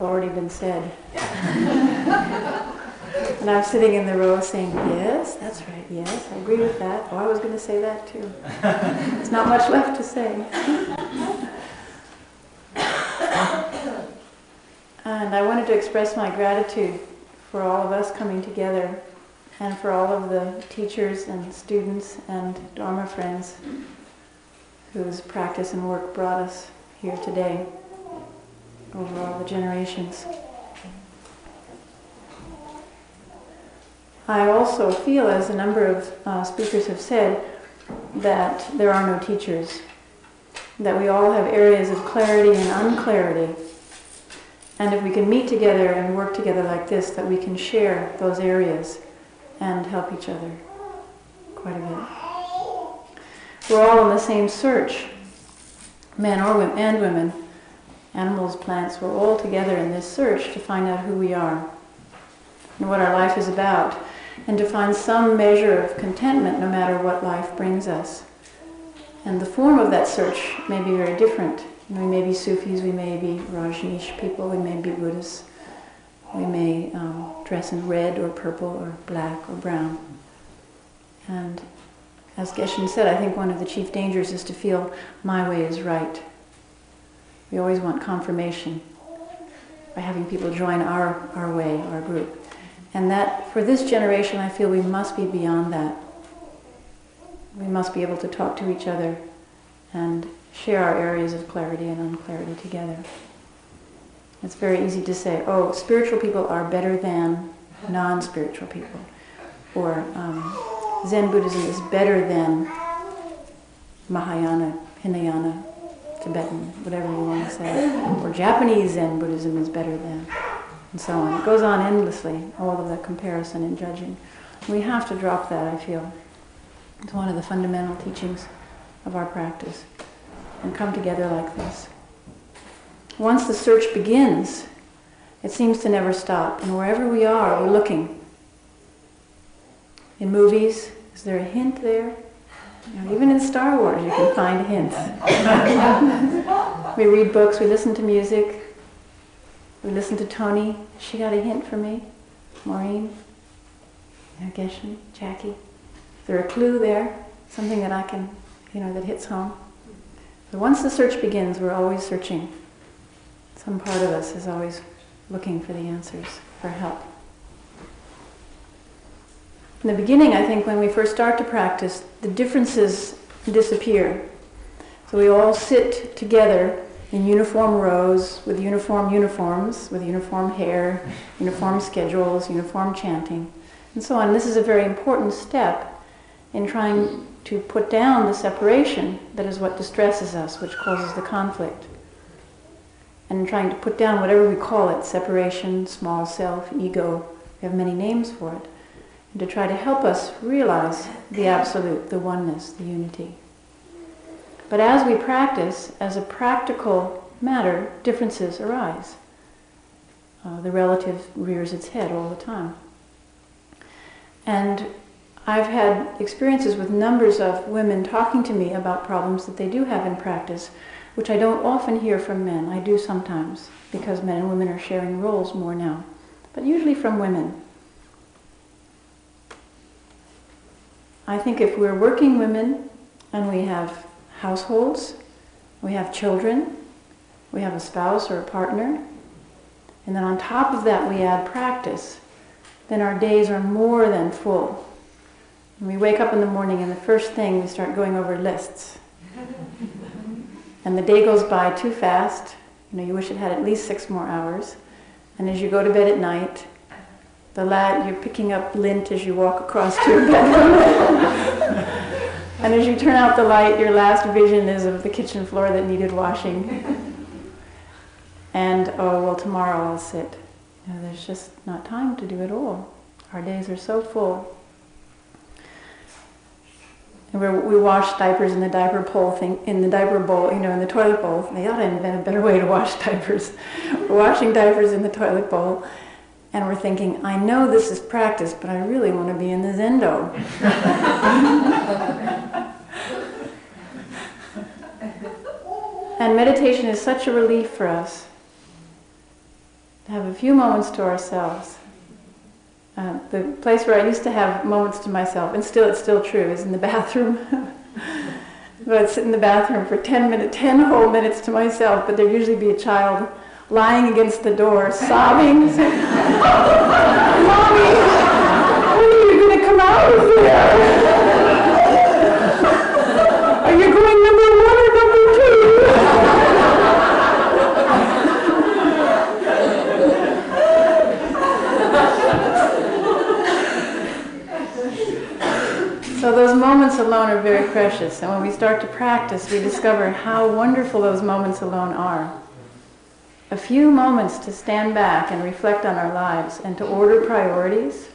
already been said. And I'm sitting in the row saying, yes, that's right, yes, I agree with that. Oh, I was going to say that too. There's not much left to say. And I wanted to express my gratitude for all of us coming together and for all of the teachers and students and Dharma friends whose practice and work brought us here today over all the generations. I also feel, as a number of speakers have said, that there are no teachers, that we all have areas of clarity and unclarity, and if we can meet together and work together like this, that we can share those areas and help each other quite a bit. We're all in the same search, men and women, animals, plants, we're all together in this search to find out who we are and what our life is about, and to find some measure of contentment no matter what life brings us. And the form of that search may be very different. We may be Sufis, we may be Rajneesh people, we may be Buddhists, we may dress in red or purple or black or brown. And as Geshe said, I think one of the chief dangers is to feel my way is right. We always want confirmation by having people join our way, our group. And that, for this generation, I feel we must be beyond that. We must be able to talk to each other and share our areas of clarity and unclarity together. It's very easy to say, oh, spiritual people are better than non-spiritual people. Or Zen Buddhism is better than Mahayana, Hinayana, Tibetan, whatever you want to say. Or Japanese Zen Buddhism is better than, and so on. It goes on endlessly, all of the comparison and judging. We have to drop that, I feel. It's one of the fundamental teachings of our practice, and come together like this. Once the search begins, it seems to never stop, and wherever we are, we're looking. In movies, is there a hint there? You know, even in Star Wars, you can find hints. We read books, we listen to music, we listen to Tony. She got a hint for me. Maureen, Geshe, Jackie. Is there a clue there? Something that I can, that hits home? But once the search begins, we're always searching. Some part of us is always looking for the answers, for help. In the beginning, I think, when we first start to practice, the differences disappear. So we all sit together in uniform rows, with uniforms, with uniform hair, uniform schedules, uniform chanting, and so on. This is a very important step in trying to put down the separation that is what distresses us, which causes the conflict. And in trying to put down whatever we call it, separation, small self, ego, we have many names for it, and to try to help us realize the absolute, the oneness, the unity. But as we practice, as a practical matter, differences arise. The relative rears its head all the time. And I've had experiences with numbers of women talking to me about problems that they do have in practice, which I don't often hear from men. I do sometimes, because men and women are sharing roles more now, but usually from women. I think if we're working women and we have households, we have children, we have a spouse or a partner, and then on top of that we add practice, then our days are more than full. And we wake up in the morning and the first thing we start going over lists. And the day goes by too fast. You wish it had at least 6 more hours. And as you go to bed at night, you're picking up lint as you walk across to your bedroom. And as you turn out the light, your last vision is of the kitchen floor that needed washing. And, oh, well, tomorrow I'll sit. There's just not time to do it all. Our days are so full. And we wash diapers in the diaper bowl, in the toilet bowl. They ought to invent a better way to wash diapers. We're washing diapers in the toilet bowl, and we're thinking, I know this is practice, but I really want to be in the zendo. And meditation is such a relief for us. To have a few moments to ourselves. The place where I used to have moments to myself, and it's still true, is in the bathroom. But I'd sit in the bathroom for 10 whole minutes to myself, but there'd usually be a child lying against the door, sobbing, saying, "Mommy, when are you going to come out of here? Are you going number 1 or number 2? So those moments alone are very precious, and when we start to practice, we discover how wonderful those moments alone are. A few moments to stand back and reflect on our lives and to order priorities,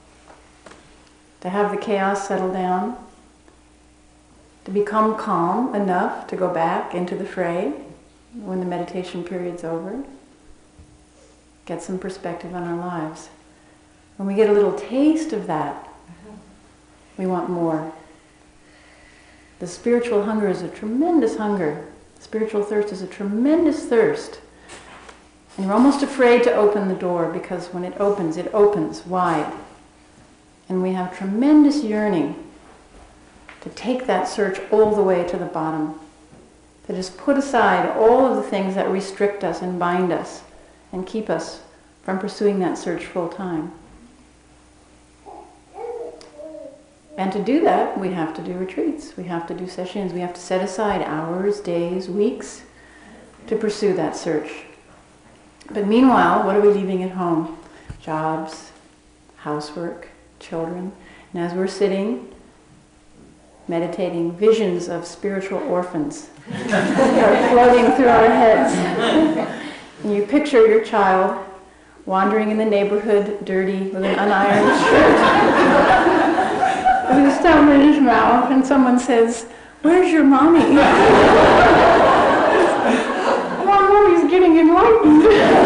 to have the chaos settle down, to become calm enough to go back into the fray when the meditation period's over, get some perspective on our lives. When we get a little taste of that, we want more. The spiritual hunger is a tremendous hunger. Spiritual thirst is a tremendous thirst. And you're almost afraid to open the door because when it opens wide. And we have tremendous yearning to take that search all the way to the bottom. To just put aside all of the things that restrict us and bind us and keep us from pursuing that search full time. And to do that, we have to do retreats. We have to do sessions. We have to set aside hours, days, weeks to pursue that search. But meanwhile, what are we leaving at home? Jobs, housework, children. And as we're sitting, meditating, visions of spiritual orphans are floating through our heads. And you picture your child wandering in the neighborhood, dirty, with an unironed shirt, with his thumb in his mouth, and someone says, "Where's your mommy?" Mommy's getting enlightened.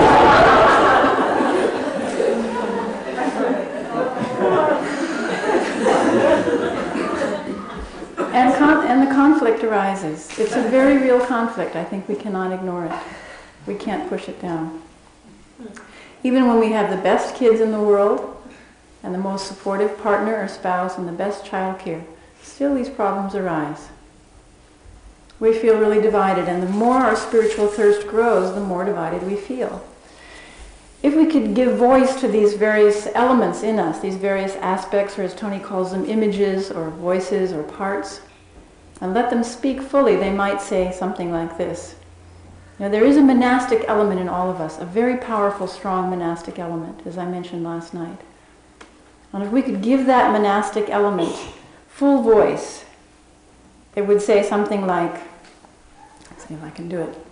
And the conflict arises. It's a very real conflict. I think we cannot ignore it. We can't push it down. Even when we have the best kids in the world and the most supportive partner or spouse and the best child care, still these problems arise. We feel really divided, and the more our spiritual thirst grows, the more divided we feel. If we could give voice to these various elements in us, these various aspects, or as Tony calls them, images or voices or parts, and let them speak fully, they might say something like this. Now, there is a monastic element in all of us, a very powerful, strong monastic element, as I mentioned last night. And if we could give that monastic element full voice, it would say something like, let's see if I can do it.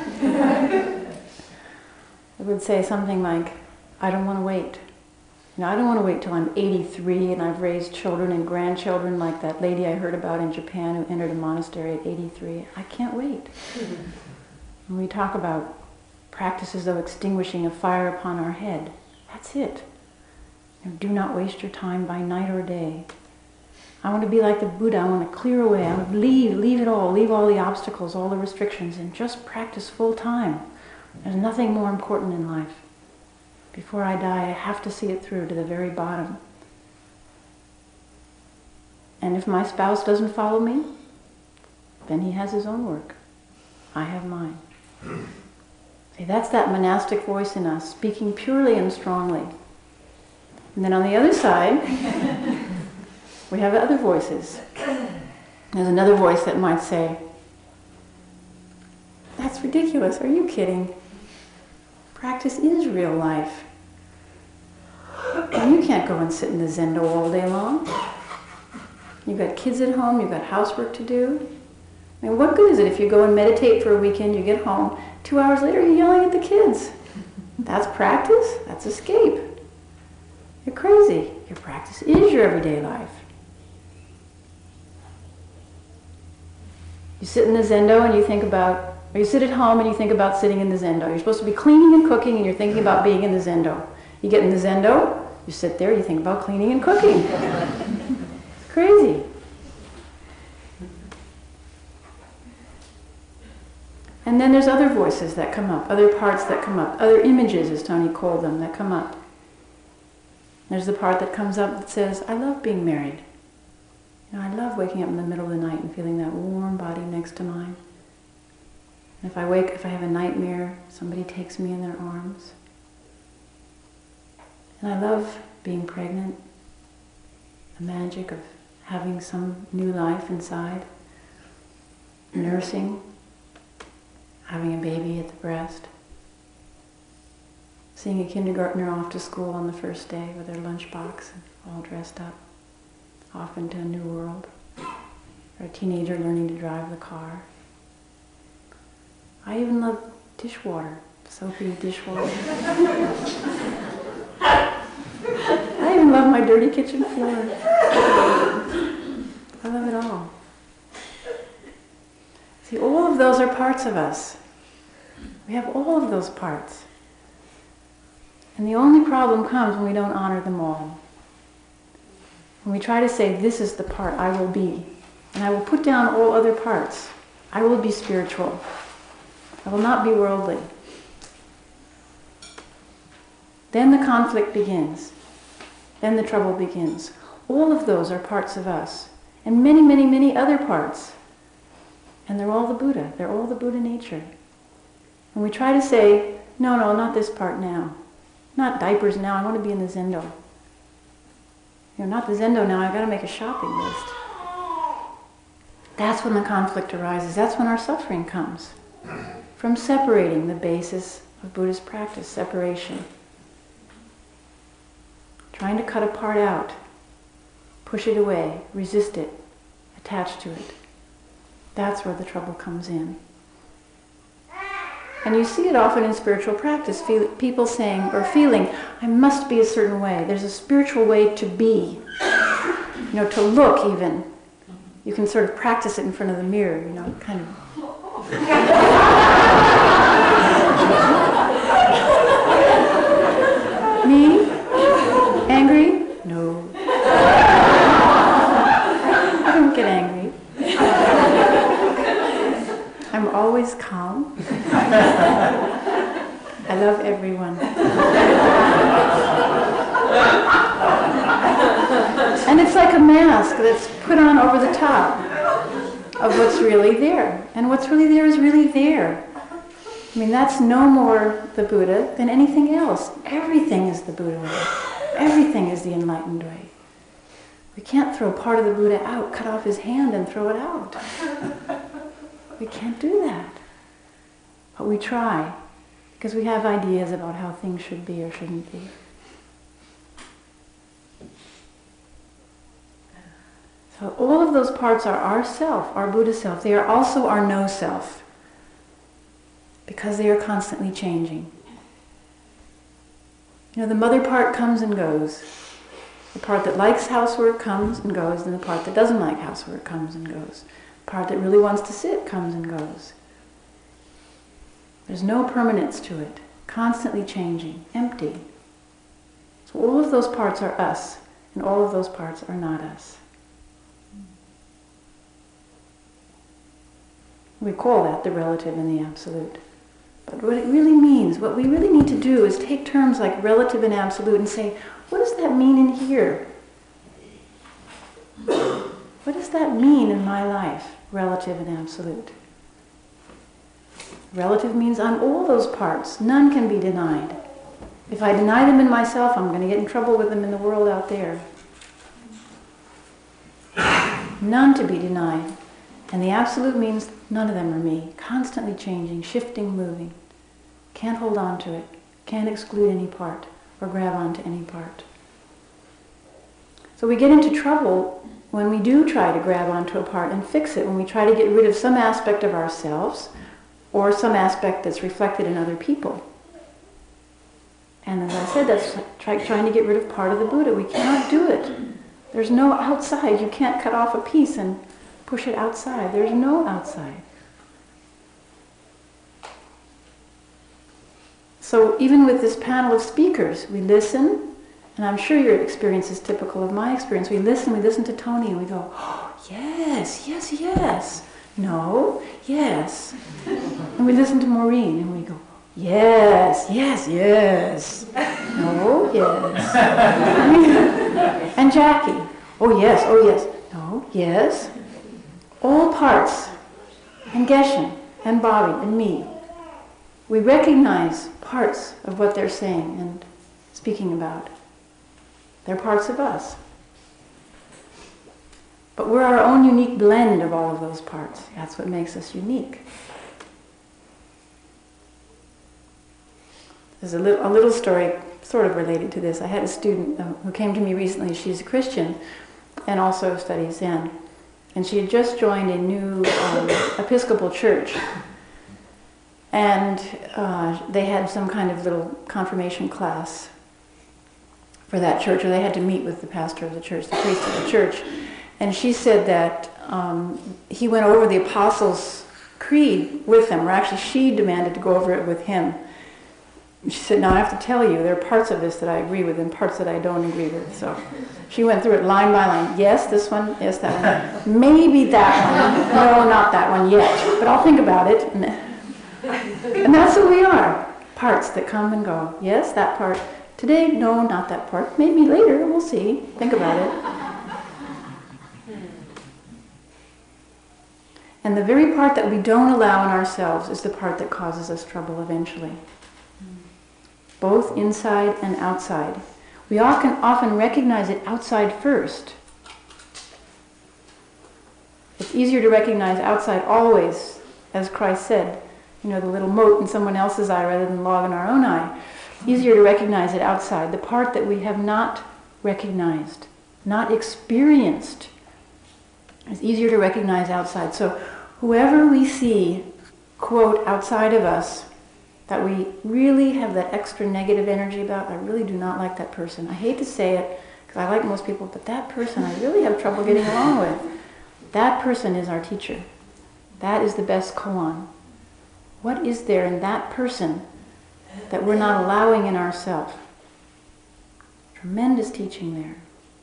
It would say something like, I don't want to wait. I don't want to wait till I'm 83 and I've raised children and grandchildren like that lady I heard about in Japan who entered a monastery at 83. I can't wait. When we talk about practices of extinguishing a fire upon our head, that's it. Do not waste your time by night or day. I want to be like the Buddha. I want to clear away. I want to leave it all. Leave all the obstacles, all the restrictions, and just practice full time. There's nothing more important in life. Before I die, I have to see it through to the very bottom. And if my spouse doesn't follow me, then he has his own work. I have mine. See, that's that monastic voice in us, speaking purely and strongly. And then on the other side, we have other voices. There's another voice that might say, that's ridiculous, are you kidding? Practice is real life. And you can't go and sit in the zendo all day long. You've got kids at home, you've got housework to do. I mean, what good is it if you go and meditate for a weekend, you get home, 2 hours later you're yelling at the kids? That's practice? That's escape. You're crazy. Your practice is your everyday life. You sit in the zendo and you think about, or you sit at home and you think about sitting in the zendo. You're supposed to be cleaning and cooking and you're thinking about being in the zendo. You get in the zendo, you sit there, you think about cleaning and cooking. It's crazy. And then there's other voices that come up, other parts that come up, other images, as Tony called them, that come up. There's the part that comes up that says, I love being married. I love waking up in the middle of the night and feeling that warm body next to mine. And if I have a nightmare, somebody takes me in their arms. And I love being pregnant, the magic of having some new life inside, nursing, having a baby at the breast, seeing a kindergartner off to school on the first day with their lunchbox and all dressed up, off into a new world, or a teenager learning to drive the car. I even love dishwater, soapy dishwater. I even love my dirty kitchen floor. I love it all. See, all of those are parts of us. We have all of those parts. And the only problem comes when we don't honor them all. When we try to say, this is the part I will be, and I will put down all other parts. I will be spiritual. I will not be worldly. Then the conflict begins. Then the trouble begins. All of those are parts of us. And many, many, many other parts. And they're all the Buddha. They're all the Buddha nature. When we try to say, no, not this part now. Not diapers now, I want to be in the Zendo. Not the Zendo now, I've got to make a shopping list. That's when the conflict arises. That's when our suffering comes. From separating the basis of Buddhist practice, separation. Trying to cut a part out, push it away, resist it, attach to it. That's where the trouble comes in. And you see it often in spiritual practice, people saying or feeling, I must be a certain way. There's a spiritual way to be, to look even. You can sort of practice it in front of the mirror, kind of. Me? Angry? No. I don't get angry. I'm always calm. I love everyone. And it's like a mask that's put on over the top of what's really there. And what's really there is really there. That's no more the Buddha than anything else. Everything is the Buddha way. Everything is the enlightened way. We can't throw part of the Buddha out, cut off his hand and throw it out. We can't do that. But we try, because we have ideas about how things should be or shouldn't be. So all of those parts are our self, our Buddha self. They are also our no self, because they are constantly changing. The mother part comes and goes. The part that likes housework comes and goes, and the part that doesn't like housework comes and goes. The part that really wants to sit comes and goes. There's no permanence to it. Constantly changing, empty. So all of those parts are us, and all of those parts are not us. We call that the relative and the absolute. But what it really means, what we really need to do is take terms like relative and absolute and say, what does that mean in here? What does that mean in my life, relative and absolute? Relative means on all those parts. None can be denied. If I deny them in myself, I'm going to get in trouble with them in the world out there. None to be denied. And the absolute means none of them are me. Constantly changing, shifting, moving. Can't hold on to it. Can't exclude any part or grab onto any part. So we get into trouble when we do try to grab onto a part and fix it, when we try to get rid of some aspect of ourselves or some aspect that's reflected in other people. And as I said, that's like trying to get rid of part of the Buddha. We cannot do it. There's no outside. You can't cut off a piece and push it outside. There's no outside. So even with this panel of speakers, we listen, and I'm sure your experience is typical of my experience. We listen to Tony and we go, oh, yes, yes, yes. No, yes. And we listen to Maureen and we go, yes, yes, yes. No, yes. And Jackie, oh yes, no, yes. All parts, and Geshen, and Bobby, and me. We recognize parts of what they're saying and speaking about. They're parts of us. But we're our own unique blend of all of those parts. That's what makes us unique. There's a little story sort of related to this. I had a student who came to me recently. She's a Christian and also studies Zen. And she had just joined a new Episcopal church. And they had some kind of little confirmation class for that church, or they had to meet with the pastor of the church, the priest of the church. And she said that he went over the Apostles' Creed with them, or actually she demanded to go over it with him. She said, now I have to tell you, there are parts of this that I agree with and parts that I don't agree with. So she went through it line by line. Yes, this one, yes, that one. Maybe that one. No, not that one yet. But I'll think about it. And that's who we are. Parts that come and go. Yes, that part. Today, no, not that part. Maybe later, we'll see. Think about it. And the very part that we don't allow in ourselves is the part that causes us trouble eventually. Both inside and outside. We often recognize it outside first. It's easier to recognize outside always, as Christ said, the little mote in someone else's eye rather than log in our own eye. Easier to recognize it outside, the part that we have not recognized, not experienced. It's easier to recognize outside. So whoever we see, quote, outside of us, that we really have that extra negative energy about, I really do not like that person. I hate to say it, because I like most people, but that person I really have trouble getting along with. That person is our teacher. That is the best koan. What is there in that person that we're not allowing in ourselves? Tremendous teaching there.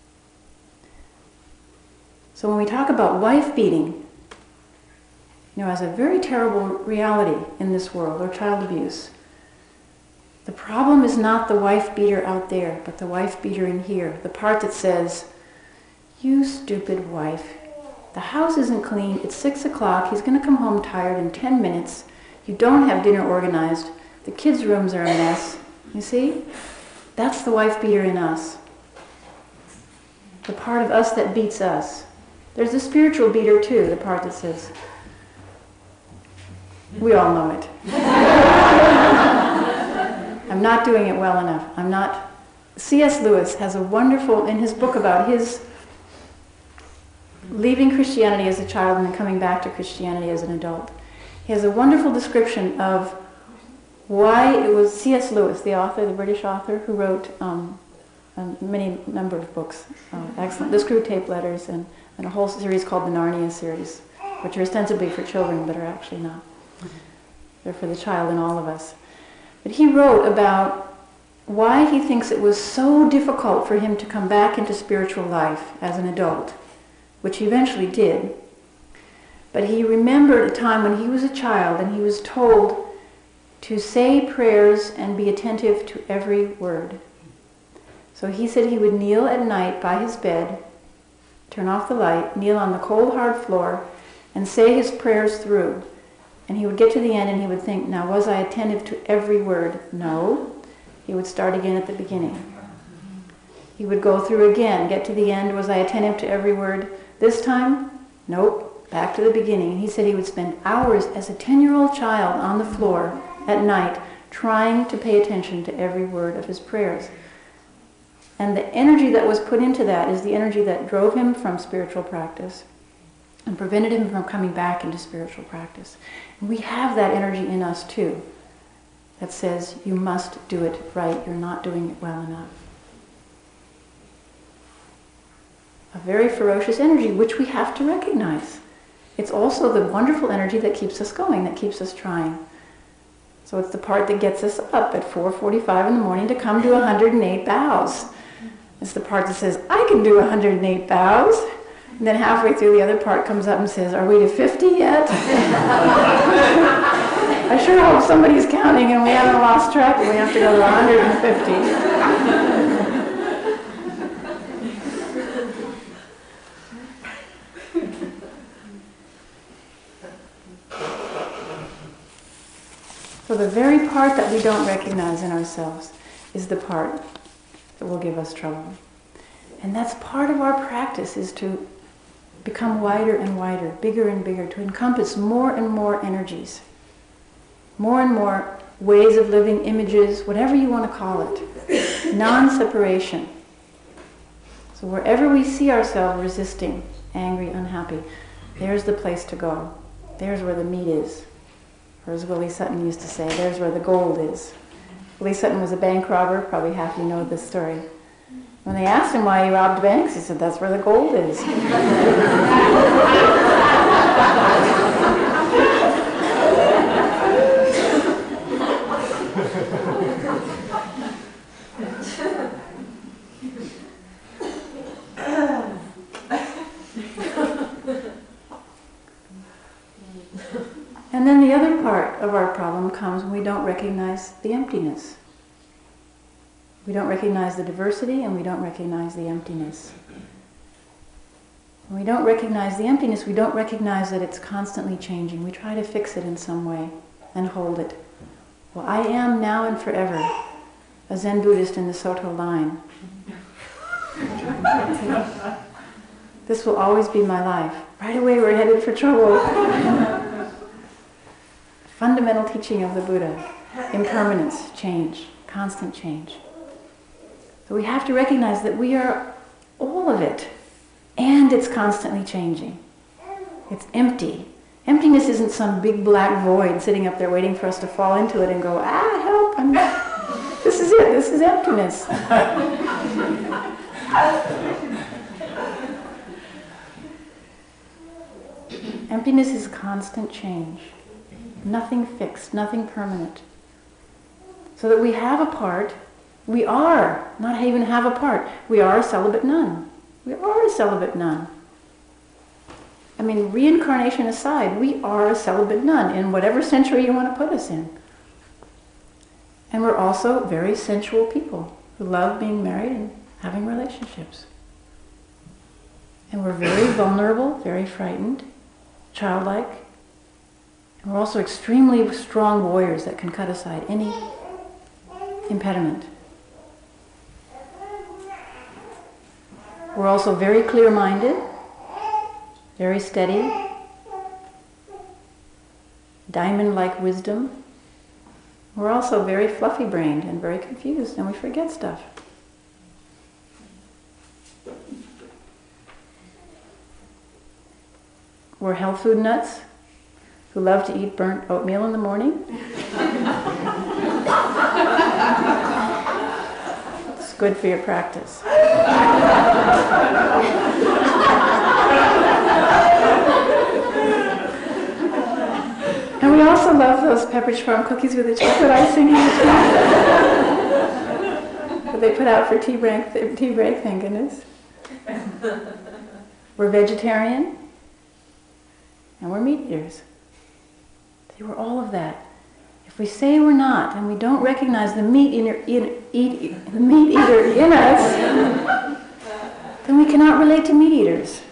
So when we talk about wife beating, as a very terrible reality in this world, or child abuse, the problem is not the wife beater out there, but the wife beater in here. The part that says, you stupid wife, the house isn't clean, it's 6 o'clock, he's going to come home tired in 10 minutes, you don't have dinner organized, the kids' rooms are a mess. You see? That's the wife beater in us. The part of us that beats us. There's the spiritual beater too, the part that says, we all know it. I'm not doing it well enough. C.S. Lewis has a wonderful, in his book about his leaving Christianity as a child and then coming back to Christianity as an adult, he has a wonderful description of why it was C.S. Lewis, the author, the British author, who wrote a number of books, excellent, The Screwtape Letters, and a whole series called the Narnia series, which are ostensibly for children, but are actually not. They're for the child in all of us. But he wrote about why he thinks it was so difficult for him to come back into spiritual life as an adult, which he eventually did. But he remembered a time when he was a child and he was told to say prayers and be attentive to every word. So he said he would kneel at night by his bed, turn off the light, kneel on the cold hard floor, and say his prayers through. And he would get to the end and he would think, now was I attentive to every word? No. He would start again at the beginning. He would go through again, get to the end, was I attentive to every word? This time? Nope. Back to the beginning. He said he would spend hours as a 10-year-old child on the floor at night trying to pay attention to every word of his prayers. And the energy that was put into that is the energy that drove him from spiritual practice and prevented him from coming back into spiritual practice. And we have that energy in us too, that says you must do it right, you're not doing it well enough. A very ferocious energy which we have to recognize. It's also the wonderful energy that keeps us going, that keeps us trying. So it's the part that gets us up at 4:45 in the morning to come do 108 bows. It's the part that says, I can do 108 bows. And then halfway through, the other part comes up and says, "Are we to 50 yet?" I sure hope somebody's counting and we haven't lost track and we have to go to 150. So the very part that we don't recognize in ourselves is the part that will give us trouble. And that's part of our practice, is to become wider and wider, bigger and bigger, to encompass more and more energies, more and more ways of living, images, whatever you want to call it. Non-separation. So wherever we see ourselves resisting, angry, unhappy, there's the place to go. There's where the meat is. Or as Willie Sutton used to say, there's where the gold is. Willie Sutton was a bank robber. Probably half you know this story. When they asked him why he robbed banks, he said, "That's where the gold is." And then the other part of our problem comes when we don't recognize the emptiness. We don't recognize the diversity and we don't recognize the emptiness. When we don't recognize the emptiness, we don't recognize that it's constantly changing. We try to fix it in some way and hold it. Well, I am now and forever a Zen Buddhist in the Soto line. This will always be my life. Right away we're headed for trouble. Fundamental teaching of the Buddha, impermanence, change, constant change. So we have to recognize that we are all of it, and it's constantly changing. It's empty. Emptiness isn't some big black void sitting up there waiting for us to fall into it and go, help, this is it, this is emptiness. Emptiness is constant change. Nothing fixed, nothing permanent. So that we have a part, we are, not even have a part, we are a celibate nun. We are a celibate nun. I mean, reincarnation aside, we are a celibate nun in whatever century you want to put us in. And we're also very sensual people who love being married and having relationships. And we're very vulnerable, very frightened, childlike. And we're also extremely strong warriors that can cut aside any impediment. We're also very clear-minded, very steady, diamond-like wisdom. We're also very fluffy-brained and very confused, and we forget stuff. We're health food nuts who love to eat burnt oatmeal in the morning. It's good for your practice. And we also love those Pepperidge Farm cookies with the chocolate icing in between. That they put out for tea break, thank goodness. We're vegetarian, and we're meat eaters. See, we're all of that. If we say we're not, and we don't recognize the meat eater in us, then we cannot relate to meat eaters.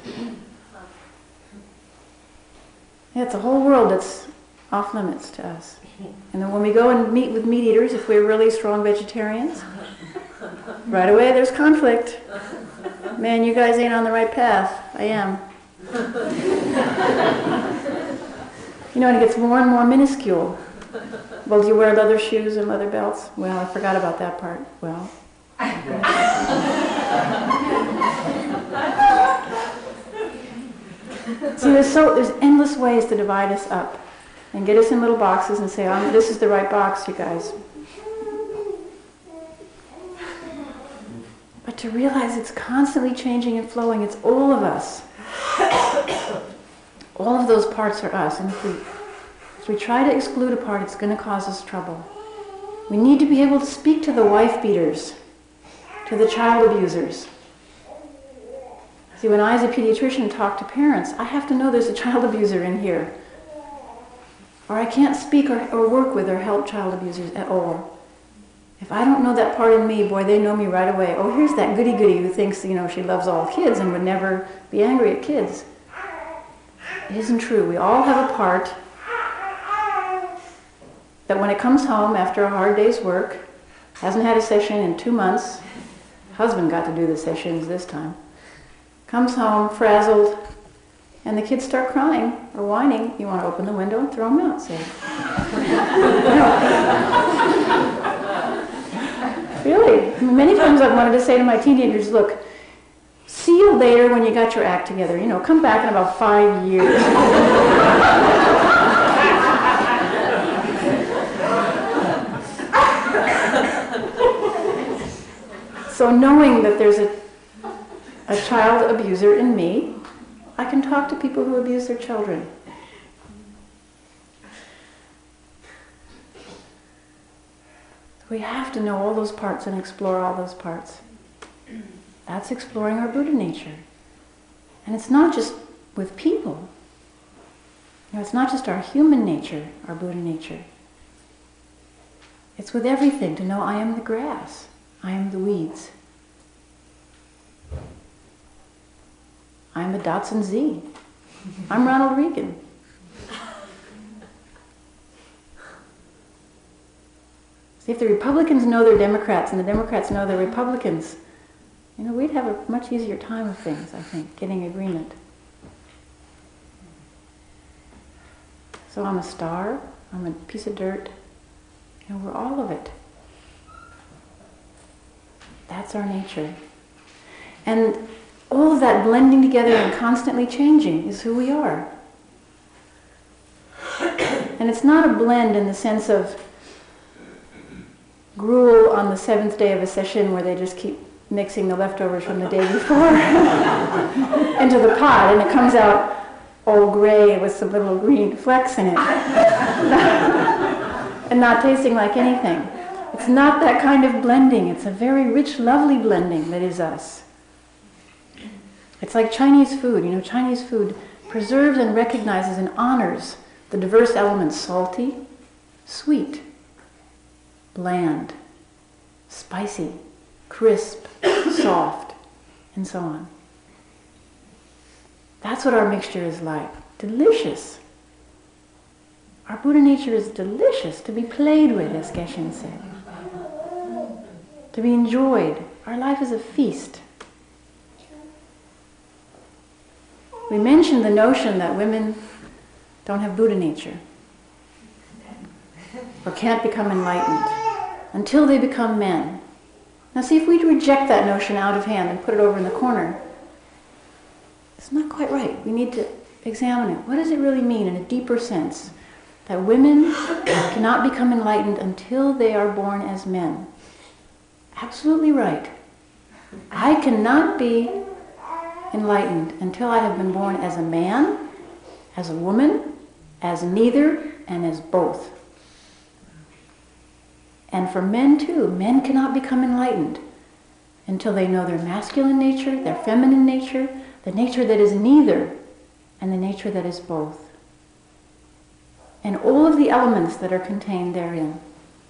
Yeah, it's a whole world that's off limits to us. And then when we go and meet with meat eaters, if we're really strong vegetarians, right away there's conflict. Man, you guys ain't on the right path. I am. You know, and it gets more and more minuscule. Well, do you wear leather shoes and leather belts? Well, I forgot about that part. Well. See, there's endless ways to divide us up and get us in little boxes and say, this is the right box, you guys. But to realize it's constantly changing and flowing, it's all of us. All of those parts are us. And if we try to exclude a part, it's going to cause us trouble. We need to be able to speak to the wife beaters, to the child abusers, See, when I as a pediatrician talk to parents, I have to know there's a child abuser in here. Or I can't speak or work with or help child abusers at all. If I don't know that part in me, boy, they know me right away. Oh, here's that goody-goody who thinks, she loves all kids and would never be angry at kids. It isn't true. We all have a part that when it comes home after a hard day's work, hasn't had a session in 2 months, husband got to do the sessions this time, comes home frazzled, and the kids start crying or whining, you want to open the window and throw them out, say. Really, many times I've wanted to say to my teenagers, look, see you later when you got your act together. Come back in about 5 years. So knowing that there's a child abuser in me, I can talk to people who abuse their children. We have to know all those parts and explore all those parts. That's exploring our Buddha nature. And it's not just with people. It's not just our human nature, our Buddha nature. It's with everything, to know I am the grass, I am the weeds. I'm a Datsun Z. I'm Ronald Reagan. See, if the Republicans know they're Democrats and the Democrats know they're Republicans, we'd have a much easier time of things, I think, getting agreement. So I'm a star, I'm a piece of dirt, we're all of it. That's our nature. And all of that blending together and constantly changing is who we are. And it's not a blend in the sense of gruel on the 7th day of a session where they just keep mixing the leftovers from the day before into the pot and it comes out all gray with some little green flecks in it and not tasting like anything. It's not that kind of blending. It's a very rich, lovely blending that is us. It's like Chinese food. Chinese food preserves and recognizes and honors the diverse elements: salty, sweet, bland, spicy, crisp, soft, and so on. That's what our mixture is like. Delicious. Our Buddha nature is delicious to be played with, as Geshe said. To be enjoyed. Our life is a feast. We mentioned the notion that women don't have Buddha nature or can't become enlightened until they become men. Now see, if we reject that notion out of hand and put it over in the corner, it's not quite right. We need to examine it. What does it really mean in a deeper sense? That women cannot become enlightened until they are born as men. Absolutely right. I cannot be enlightened until I have been born as a man, as a woman, as neither, and as both. And for men too, men cannot become enlightened until they know their masculine nature, their feminine nature, the nature that is neither, and the nature that is both. And all of the elements that are contained therein.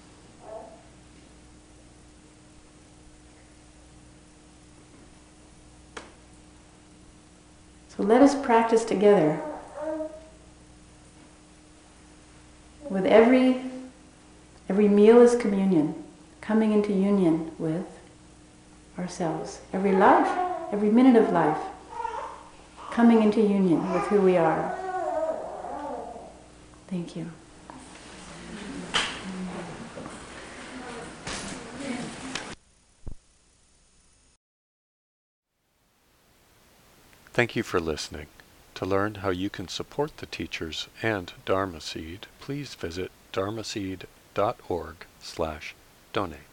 So let us practice together with every meal is communion, coming into union with ourselves. Every life, every minute of life, coming into union with who we are. Thank you. Thank you for listening. To learn how you can support the teachers and Dharma Seed, please visit dharmaseed.org/donate.